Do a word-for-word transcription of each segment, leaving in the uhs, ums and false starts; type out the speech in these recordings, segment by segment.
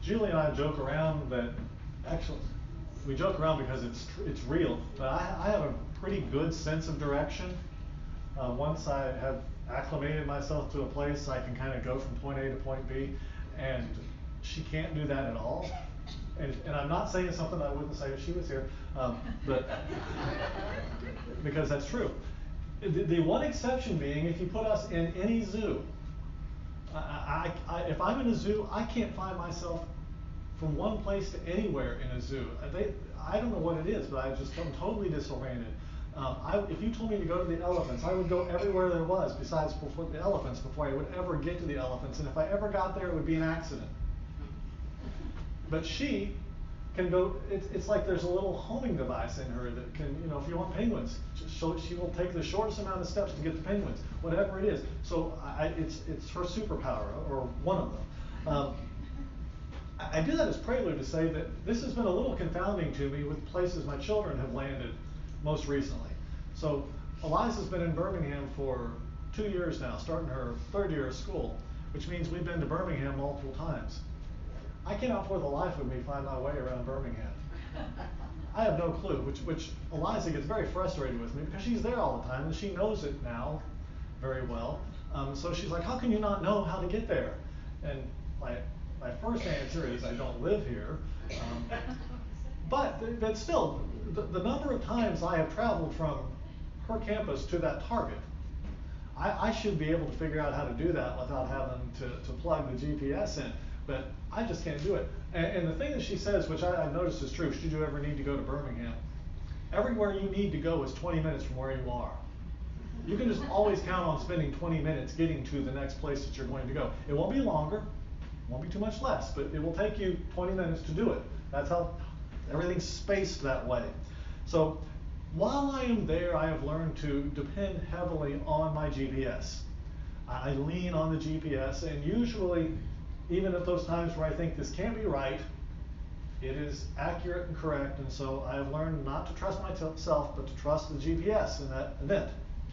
Julie and I joke around that, actually, we joke around because it's it's real, but I, I have a pretty good sense of direction. Uh, once I have acclimated myself to a place, I can kind of go from point A to point B, and she can't do that at all. And, and I'm not saying something I wouldn't say if she was here, um, but because that's true. The, the one exception being, if you put us in any zoo, I, I, I, if I'm in a zoo, I can't find myself from one place to anywhere in a zoo. They, I don't know what it is, but I just I'm totally disoriented. Um, I, if you told me to go to the elephants, I would go everywhere there was besides before the elephants before I would ever get to the elephants. And if I ever got there, it would be an accident. But she can go, it's, it's like there's a little homing device in her that can, you know, if you want penguins, she, she will take the shortest amount of steps to get the penguins, whatever it is. So I, it's, it's her superpower, or one of them. Um, I, I do that as prelude to say that this has been a little confounding to me with places my children have landed most recently. So Eliza's been in Birmingham for two years now, starting her third year of school, which means we've been to Birmingham multiple times. I cannot for the life of me find my way around Birmingham. I have no clue, which, which Eliza gets very frustrated with me because she's there all the time and she knows it now very well. Um, so she's like, how can you not know how to get there? And my, my first answer is I don't live here. Um, but, but still, the, the number of times I have traveled from her campus to that target, I, I should be able to figure out how to do that without having to, to plug the G P S in. But I just can't do it. And, and the thing that she says, which I, I've noticed is true, should you ever need to go to Birmingham, everywhere you need to go is twenty minutes from where you are. You can just always count on spending twenty minutes getting to the next place that you're going to go. It won't be longer, it won't be too much less, but it will take you twenty minutes to do it. That's how everything's spaced that way. So while I am there, I have learned to depend heavily on my G P S. I lean on the G P S, and usually, even at those times where I think this can't be right, it is accurate and correct, and so I have learned not to trust myself, but to trust the G P S in that event.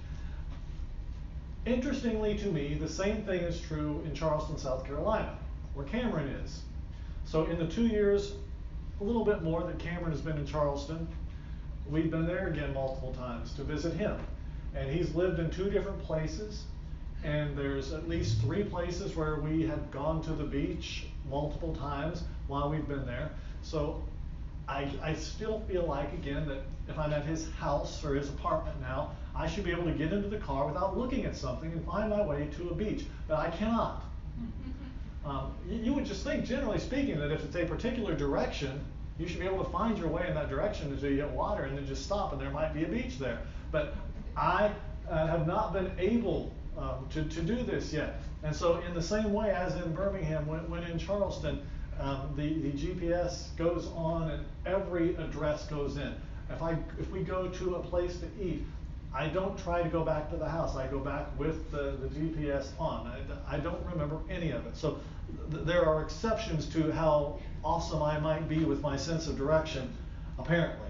Interestingly to me, the same thing is true in Charleston, South Carolina, where Cameron is. So in the two years, a little bit more that Cameron has been in Charleston, we've been there again multiple times to visit him. And he's lived in two different places. And there's at least three places where we have gone to the beach multiple times while we've been there. So I, I still feel like, again, that if I'm at his house or his apartment now, I should be able to get into the car without looking at something and find my way to a beach. But I cannot. Um, you, you would just think, generally speaking, that if it's a particular direction, you should be able to find your way in that direction until you hit water and then just stop and there might be a beach there. But I uh, have not been able Um, to, to do this yet. And so in the same way as in Birmingham, when, when in Charleston, um, the, the G P S goes on and every address goes in. If, I, if we go to a place to eat, I don't try to go back to the house. I go back with the, the G P S on. I, I don't remember any of it. So th there are exceptions to how awesome I might be with my sense of direction, apparently.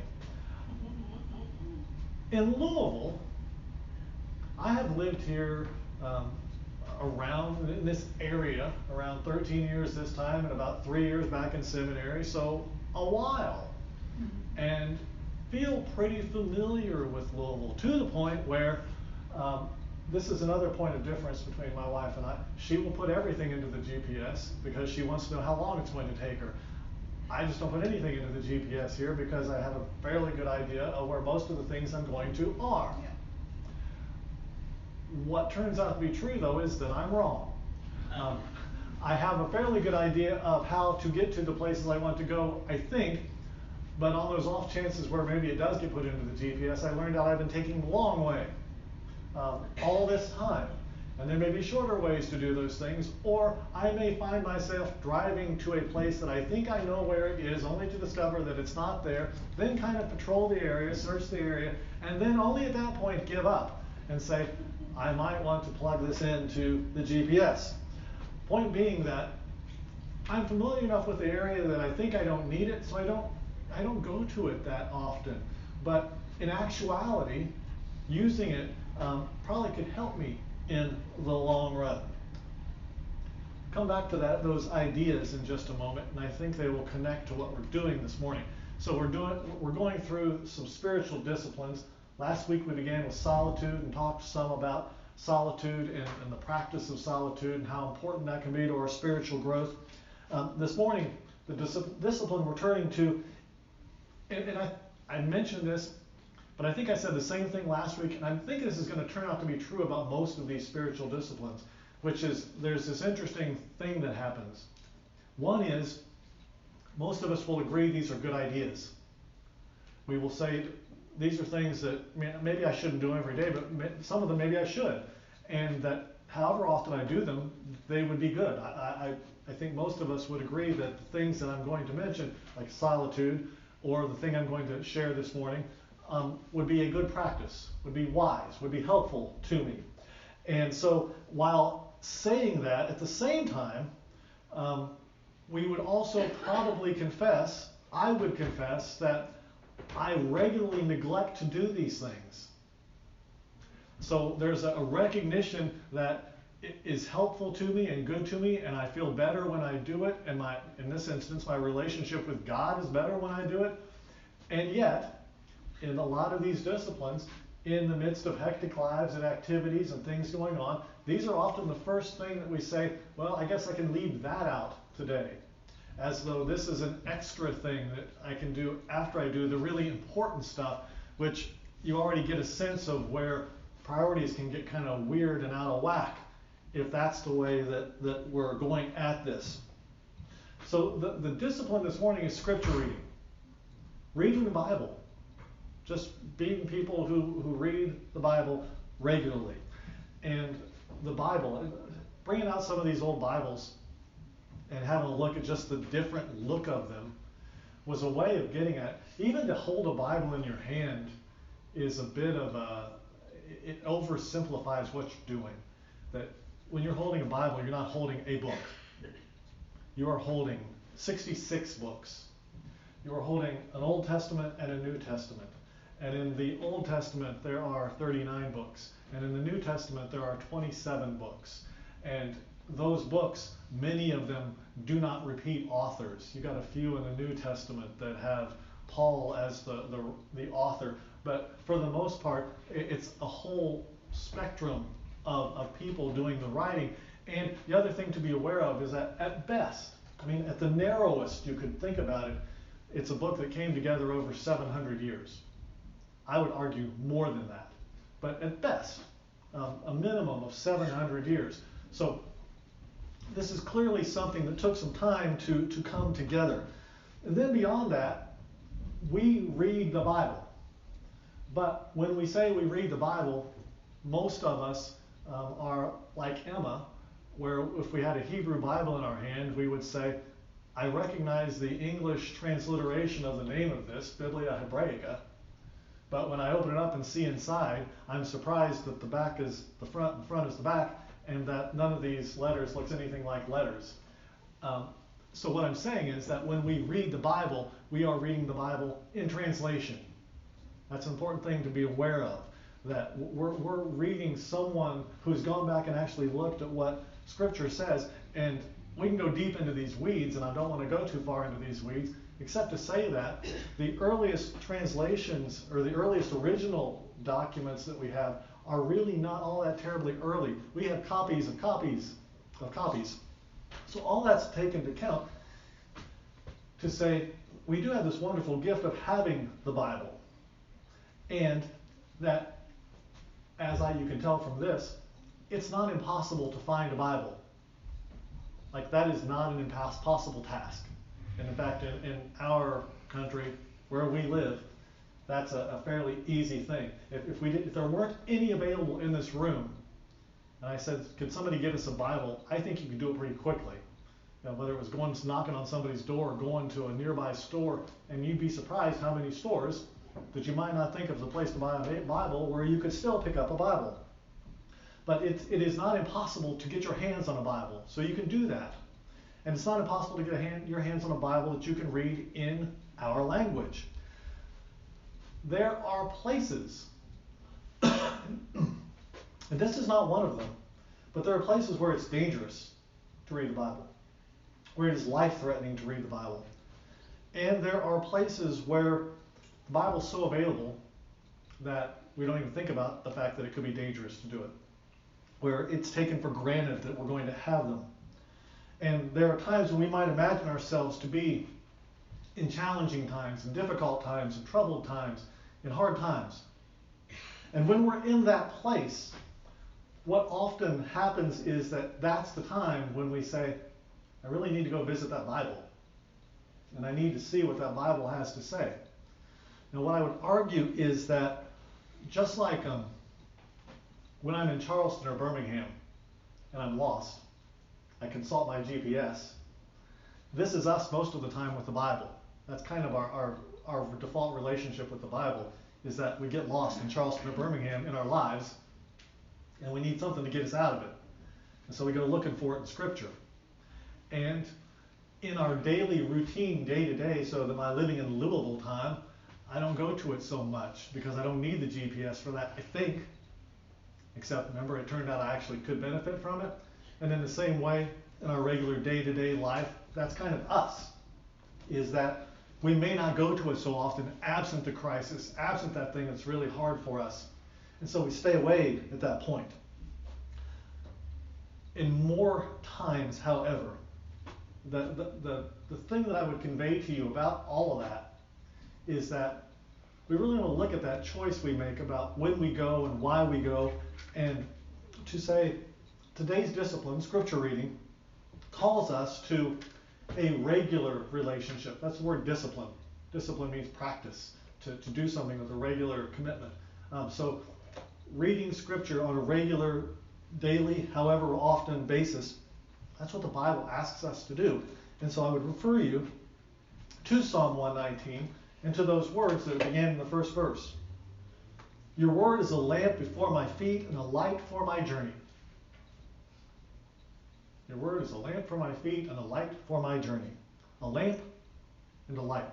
In Louisville, I have lived here um, around in this area around thirteen years this time and about three years back in seminary, so a while, and feel pretty familiar with Louisville to the point where um, this is another point of difference between my wife and I. She will put everything into the G P S because she wants to know how long it's going to take her. I just don't put anything into the G P S here because I have a fairly good idea of where most of the things I'm going to are. Yeah. What turns out to be true, though, is that I'm wrong. Um, I have a fairly good idea of how to get to the places I want to go, I think, but on those off chances where maybe it does get put into the G P S, I learned out I've been taking the long way um, all this time. And there may be shorter ways to do those things, or I may find myself driving to a place that I think I know where it is, only to discover that it's not there, then kind of patrol the area, search the area, and then only at that point give up and say, I might want to plug this into the G P S. Point being that I'm familiar enough with the area that I think I don't need it, so I don't, I don't go to it that often. But in actuality, using it um, probably could help me in the long run. come back to that those ideas in just a moment, and I think they will connect to what we're doing this morning. So we're doing we're going through some spiritual disciplines. Last week we began with solitude and talked some about solitude and, and the practice of solitude and how important that can be to our spiritual growth. Um, this morning, the dis- discipline we're turning to, and, and I, I mentioned this, but I think I said the same thing last week, and I think this is going to turn out to be true about most of these spiritual disciplines, which is there's this interesting thing that happens. One is, most of us will agree these are good ideas. We will say, these are things that maybe I shouldn't do every day, but some of them maybe I should. And that however often I do them, they would be good. I, I, I think most of us would agree that the things that I'm going to mention, like solitude, or the thing I'm going to share this morning, um, would be a good practice, would be wise, would be helpful to me. And so while saying that, at the same time, um, we would also probably confess, I would confess, that I regularly neglect to do these things. So there's a recognition that it is helpful to me and good to me, and I feel better when I do it, and my, in this instance, my relationship with God is better when I do it. And yet, in a lot of these disciplines, in the midst of hectic lives and activities and things going on, these are often the first thing that we say, well, I guess I can leave that out today. As though this is an extra thing that I can do after I do the really important stuff, which you already get a sense of where priorities can get kind of weird and out of whack if that's the way that, that we're going at this. So the, the discipline this morning is scripture reading. Reading the Bible. Just being people who, who read the Bible regularly. And the Bible, bringing out some of these old Bibles and having a look at just the different look of them was a way of getting at, even to hold a Bible in your hand is a bit of a, it oversimplifies what you're doing. That when you're holding a Bible, you're not holding a book. You are holding sixty-six books. You are holding an Old Testament and a New Testament. And in the Old Testament, there are thirty-nine books. And in the New Testament, there are twenty-seven books. And those books, many of them do not repeat authors. You got a few in the New Testament that have Paul as the, the, the author. But for the most part, it's a whole spectrum of, of people doing the writing. And the other thing to be aware of is that at best, I mean, at the narrowest you could think about it, it's a book that came together over seven hundred years. I would argue more than that. But at best, um, a minimum of seven hundred years. So this is clearly something that took some time to, to come together. And then beyond that, we read the Bible. But when we say we read the Bible, most of us um, are like Emma, where if we had a Hebrew Bible in our hand, we would say, I recognize the English transliteration of the name of this, Biblia Hebraica, but when I open it up and see inside, I'm surprised that the back is the front and the front is the back, and that none of these letters looks anything like letters. Um, so what I'm saying is that when we read the Bible, we are reading the Bible in translation. That's an important thing to be aware of, that we're, we're reading someone who's gone back and actually looked at what Scripture says, and we can go deep into these weeds, and I don't want to go too far into these weeds, except to say that the earliest translations, or the earliest original documents that we have, are really not all that terribly early. We have copies of copies of copies. So all that's taken into account to say we do have this wonderful gift of having the Bible. And that, as I, you can tell from this, it's not impossible to find a Bible. Like, that is not an impossible task. And in fact, in, in our country, where we live, that's a, a fairly easy thing. If, if, we did, if there weren't any available in this room, and I said, could somebody give us a Bible, I think you could do it pretty quickly. You know, whether it was going knocking on somebody's door or going to a nearby store, and you'd be surprised how many stores that you might not think of as a place to buy a Bible where you could still pick up a Bible. But it, it is not impossible to get your hands on a Bible, so you can do that. And it's not impossible to get a hand, your hands on a Bible that you can read in our language. There are places, and this is not one of them, but there are places where it's dangerous to read the Bible, where it is life-threatening to read the Bible. And there are places where the Bible's so available that we don't even think about the fact that it could be dangerous to do it, where it's taken for granted that we're going to have them. And there are times when we might imagine ourselves to be in challenging times, in difficult times, in troubled times, in hard times. And when we're in that place, what often happens is that that's the time when we say, I really need to go visit that Bible. And I need to see what that Bible has to say. Now, what I would argue is that just like um, when I'm in Charleston or Birmingham and I'm lost, I consult my G P S. This is us most of the time with the Bible. That's kind of our, our, our default relationship with the Bible, is that we get lost in Charleston or Birmingham in our lives, and we need something to get us out of it. And so we go looking for it in Scripture. And in our daily routine, day to day, so that my living in Louisville time, I don't go to it so much because I don't need the G P S for that, I think. Except, remember, it turned out I actually could benefit from it. And in the same way, in our regular day-to-day life, that's kind of us, is that we may not go to it so often, absent a crisis, absent that thing that's really hard for us. And so we stay away at that point. In more times, however, the, the, the, the thing that I would convey to you about all of that is that we really want to look at that choice we make about when we go and why we go, and to say today's discipline, scripture reading, calls us to a regular relationship. That's the word discipline. Discipline means practice, to, to do something with a regular commitment. Um, so reading scripture on a regular, daily, however often basis, that's what the Bible asks us to do. And so I would refer you to Psalm one nineteen and to those words that began in the first verse. Your word is a lamp before my feet and a light for my journey. Your word is a lamp for my feet and a light for my journey. A lamp and a light.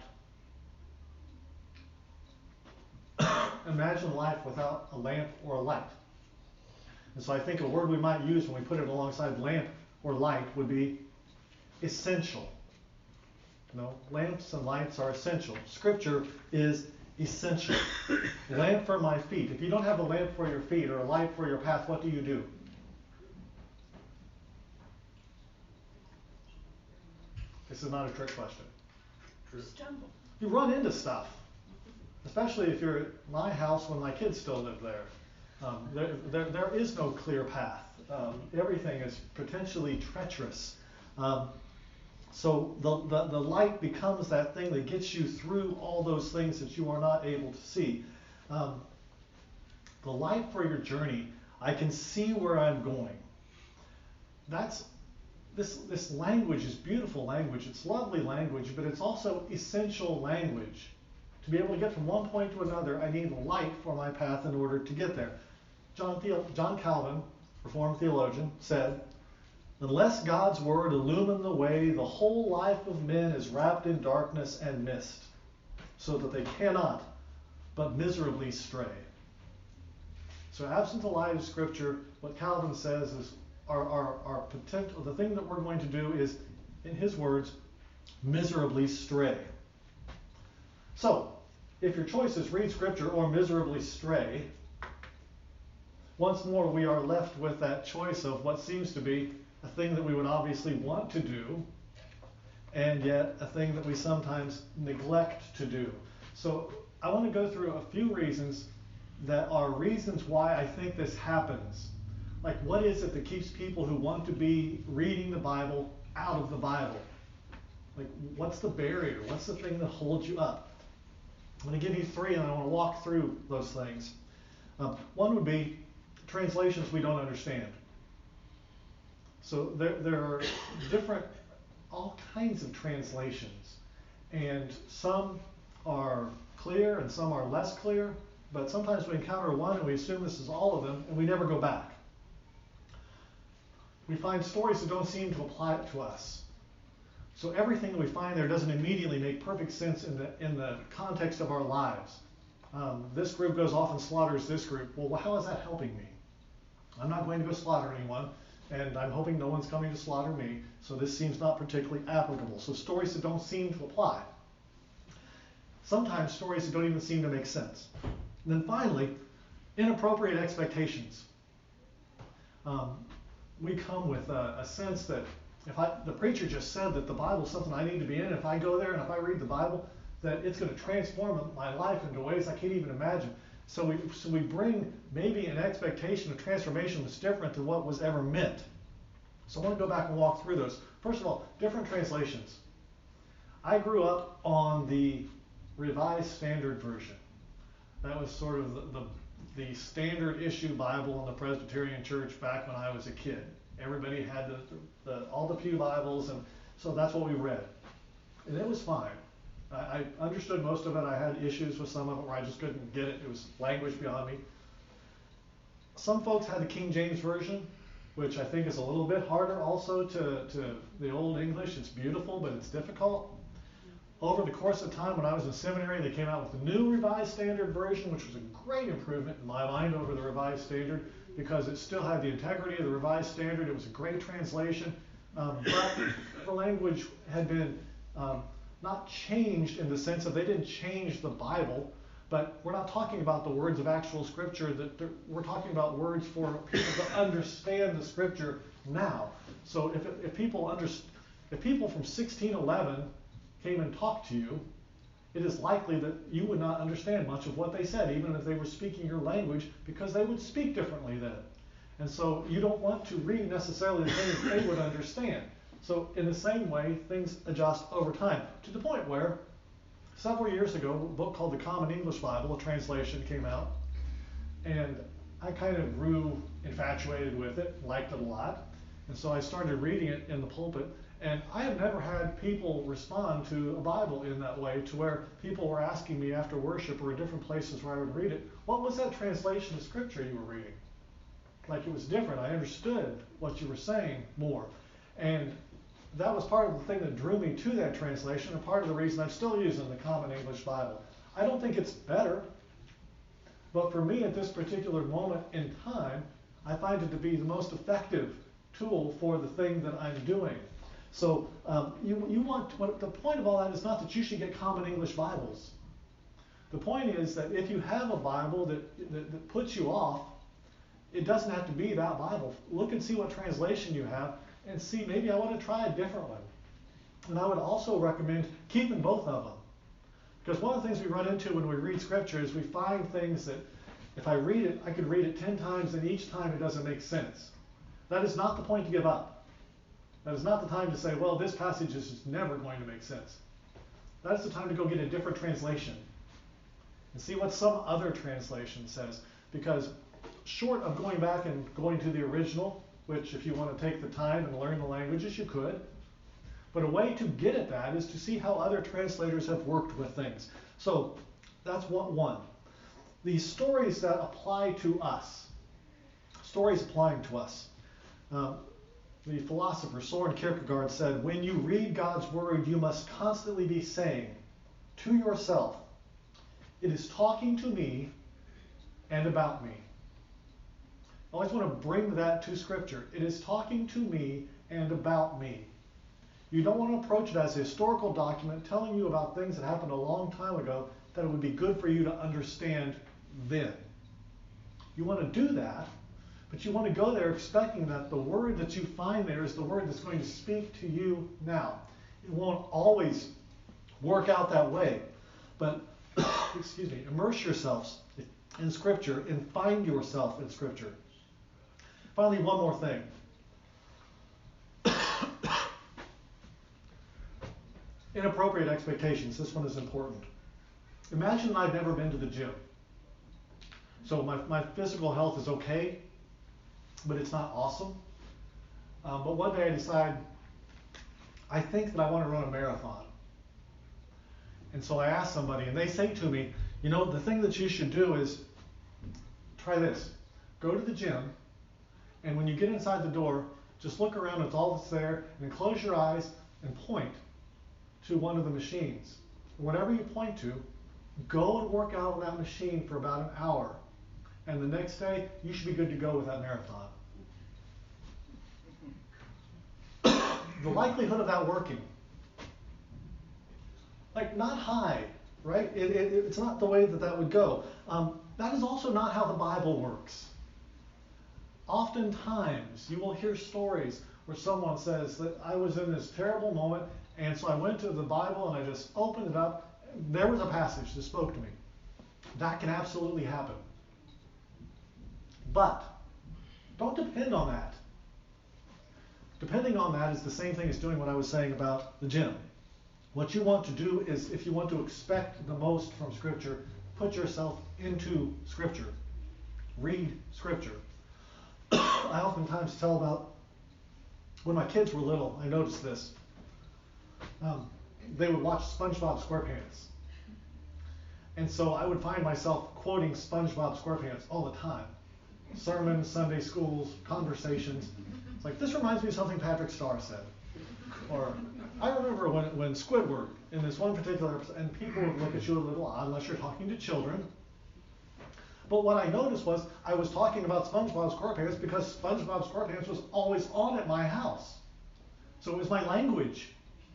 Imagine life without a lamp or a light. And so I think a word we might use when we put it alongside lamp or light would be essential. No, lamps and lights are essential. Scripture is essential. Lamp for my feet. If you don't have a lamp for your feet or a light for your path, what do you do? This is not a trick question. Stumble. You run into stuff, especially if you're at my house when my kids still live there. Um, there, there, there is no clear path. Um, everything is potentially treacherous. Um, so the, the, the light becomes that thing that gets you through all those things that you are not able to see. Um, the light for your journey, I can see where I'm going. That's This, this language is beautiful language. It's lovely language, but it's also essential language. To be able to get from one point to another, I need light for my path in order to get there. John, Theo, John Calvin, Reformed theologian, said, unless God's word illumine the way, the whole life of men is wrapped in darkness and mist, so that they cannot but miserably stray. So absent the light of Scripture, what Calvin says is, Our, our, our potential, the thing that we're going to do is, in his words, miserably stray. So, if your choice is read Scripture or miserably stray, once more we are left with that choice of what seems to be a thing that we would obviously want to do, and yet a thing that we sometimes neglect to do. So, I want to go through a few reasons that are reasons why I think this happens. Like, what is it that keeps people who want to be reading the Bible out of the Bible? Like, what's the barrier? What's the thing that holds you up? I'm going to give you three, and I want to walk through those things. Um, one would be translations we don't understand. So there, there are different, all kinds of translations. And some are clear and some are less clear. But sometimes we encounter one and we assume this is all of them, and we never go back. We find stories that don't seem to apply to us. So everything that we find there doesn't immediately make perfect sense in the in the context of our lives. Um, this group goes off and slaughters this group. Well, how is that helping me? I'm not going to go slaughter anyone. and I'm hoping no one's coming to slaughter me, so this seems not particularly applicable. So stories that don't seem to apply. Sometimes stories that don't even seem to make sense. And then finally, inappropriate expectations. Um, we come with a, a sense that if I, the preacher just said that the Bible is something I need to be in, if I go there and if I read the Bible, that it's going to transform my life into ways I can't even imagine. So we, so we bring maybe an expectation of transformation that's different than what was ever meant. So I want to go back and walk through those. First of all, different translations. I grew up on the Revised Standard Version. That was sort of the, the, the standard issue Bible in the Presbyterian Church back when I was a kid. Everybody had the, the, the, all the pew Bibles, and so that's what we read. And it was fine. I, I understood most of it. I had issues with some of it where I just couldn't get it. It was language beyond me. Some folks had the King James Version, which I think is a little bit harder also to, to the Old English. It's beautiful, but it's difficult. Over the course of time, when I was in seminary, they came out with the new Revised Standard Version, which was a great improvement in my mind over the Revised Standard, because it still had the integrity of the Revised Standard. It was a great translation, um, but the language had been um, not changed in the sense of they didn't change the Bible, but we're not talking about the words of actual Scripture. That we're talking about words for people to understand the Scripture now. So if, if people under, if people from sixteen eleven came and talked to you, it is likely that you would not understand much of what they said, even if they were speaking your language, because they would speak differently then. And so you don't want to read necessarily the things they would understand. So in the same way, things adjust over time, to the point where several years ago, a book called the Common English Bible, a translation, came out, and I kind of grew infatuated with it, liked it a lot, and so I started reading it in the pulpit. And I have never had people respond to a Bible in that way, to where people were asking me after worship or in different places where I would read it, what was that translation of Scripture you were reading? Like it was different. I understood what you were saying more. And that was part of the thing that drew me to that translation, and part of the reason I'm still using the Common English Bible. I don't think it's better, but for me at this particular moment in time, I find it to be the most effective tool for the thing that I'm doing. So um, you, you want, what, the point of all that is not that you should get Common English Bibles. The point is that if you have a Bible that, that, that puts you off, it doesn't have to be that Bible. Look and see what translation you have and see, maybe I want to try a different one. And I would also recommend keeping both of them. Because one of the things we run into when we read Scripture is we find things that if I read it, I could read it ten times and each time it doesn't make sense. That is not the point to give up. That is not the time to say, well, this passage is just never going to make sense. That is the time to go get a different translation and see what some other translation says. Because short of going back and going to the original, which if you want to take the time and learn the languages, you could. But a way to get at that is to see how other translators have worked with things. So that's what one. These stories that apply to us. Stories applying to us. Um, The philosopher Soren Kierkegaard said, when you read God's word, you must constantly be saying to yourself, it is talking to me and about me. I always want to bring that to Scripture. It is talking to me and about me. You don't want to approach it as a historical document telling you about things that happened a long time ago that it would be good for you to understand then. You want to do that, but you want to go there expecting that the word that you find there is the word that's going to speak to you now. It won't always work out that way, but excuse me, immerse yourselves in Scripture and find yourself in Scripture. Finally, one more thing. Inappropriate expectations. This one is important. Imagine I've never been to the gym. So my, my physical health is okay, but it's not awesome. Um, but one day I decide, I think that I want to run a marathon. And so I ask somebody, and they say to me, you know, the thing that you should do is try this. Go to the gym, and when you get inside the door, just look around at all that's there, and close your eyes and point to one of the machines. Whatever you point to, go and work out on that machine for about an hour. And the next day, you should be good to go with that marathon. the likelihood of that working, like not high, right? It, it, it's not the way that that would go. Um, that is also not how the Bible works. Oftentimes, you will hear stories where someone says that I was in this terrible moment, and so I went to the Bible and I just opened it up. There was a passage that spoke to me. That can absolutely happen. But don't depend on that. Depending on that is the same thing as doing what I was saying about the gym. What you want to do is, if you want to expect the most from Scripture, put yourself into Scripture. Read Scripture. I oftentimes tell about when my kids were little, I noticed this. Um, they would watch SpongeBob SquarePants. And so I would find myself quoting SpongeBob SquarePants all the time. Sermons, Sunday schools, conversations. It's like, this reminds me of something Patrick Starr said. Or, I remember when, when Squidward, in this one particular episode, and people would look at you a little odd unless you're talking to children. But what I noticed was, I was talking about SpongeBob SquarePants because SpongeBob SquarePants was always on at my house. So it was my language.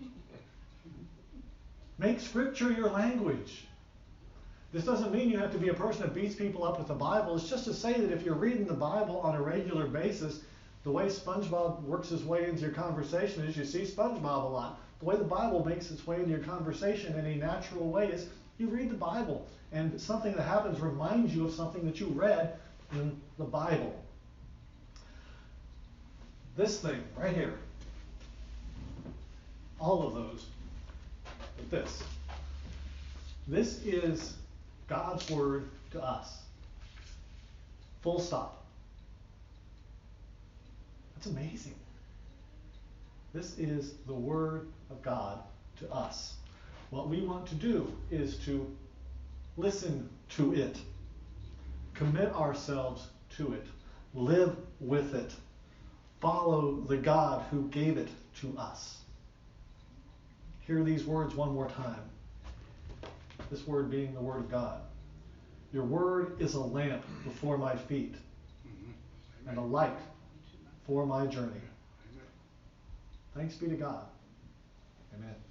Make Scripture your language. This doesn't mean you have to be a person that beats people up with the Bible. It's just to say that if you're reading the Bible on a regular basis, the way SpongeBob works his way into your conversation is you see SpongeBob a lot. The way the Bible makes its way into your conversation in a natural way is you read the Bible, and something that happens reminds you of something that you read in the Bible. This thing right here, all of those, like this. This is God's word to us. Full stop. That's amazing. This is the word of God to us. What we want to do is to listen to it, commit ourselves to it, live with it, follow the God who gave it to us. Hear these words one more time. This word being the word of God. Your word is a lamp before my feet and a light for my journey. Thanks be to God. Amen.